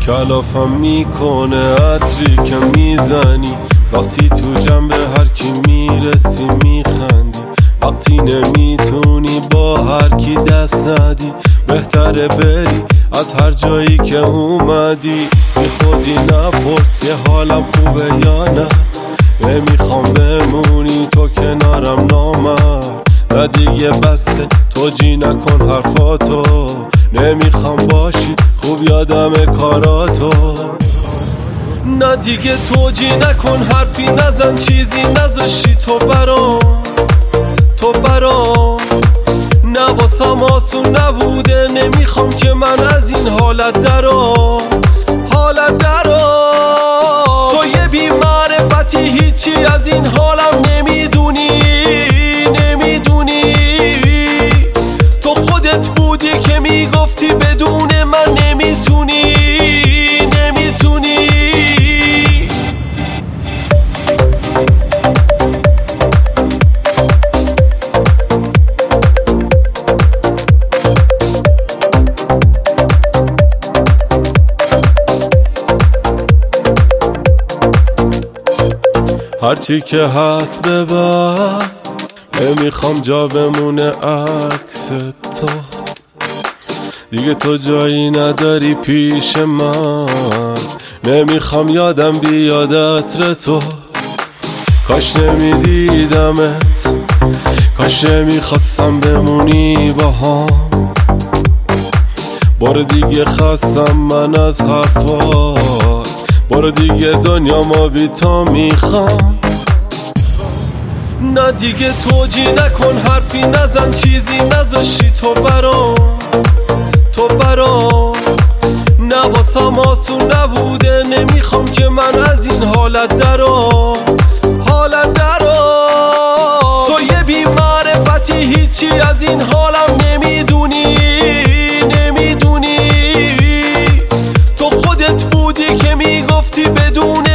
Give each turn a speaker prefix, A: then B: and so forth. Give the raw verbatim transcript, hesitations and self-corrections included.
A: کلافم میکنه عطری که میزنی، وقتی تو جنب هر کی میرسی میخندی، وقتی نمیتونی با هر کی دست ندی، بهتره بری از هر جایی که اومدی. بی خودی نپرس که حالم خوبه یا نه، نمیخوام بمونی تو کنارم نامرد، نه دیگه بسه توجی نکن حرفاتو، نمیخوام باشی خوب یادم کاراتو. نه دیگه توجی نکن حرفی نزن چیزی نذاشی تو برام، تو برام نه واسم آسون نبوده، نمیخوام که من از این حالت درام، حالت درام. تو یه بی معرفتی هیچی از این حالم نمیدونی، نمیدونی تو خودت بودی که میگفتی بدون من نمیتونی، نمیتونی. هرچی که هست ببر، نمیخوام جا بمونه عکس تو، دیگه تو جایی نداری پیش من، نمیخوام یادم بیاد عطر تو. کاش نمیدیدمت، کاش نمیخواستم بمونی با هم، بار دیگه خستم من از حرفات، بار دیگه دنیا ما بی تو میخوام. نه دیگه توجی نکن حرفی نزن چیزی نذاشی تو برام، تو برام نه واسم آسون نبوده، نمیخوام که من از این حالت درام، حالت درام. تو یه بی معرفتی هیچی از این حالم نمیدونی، نمیدونی تو خودت بودی که میگفتی بدون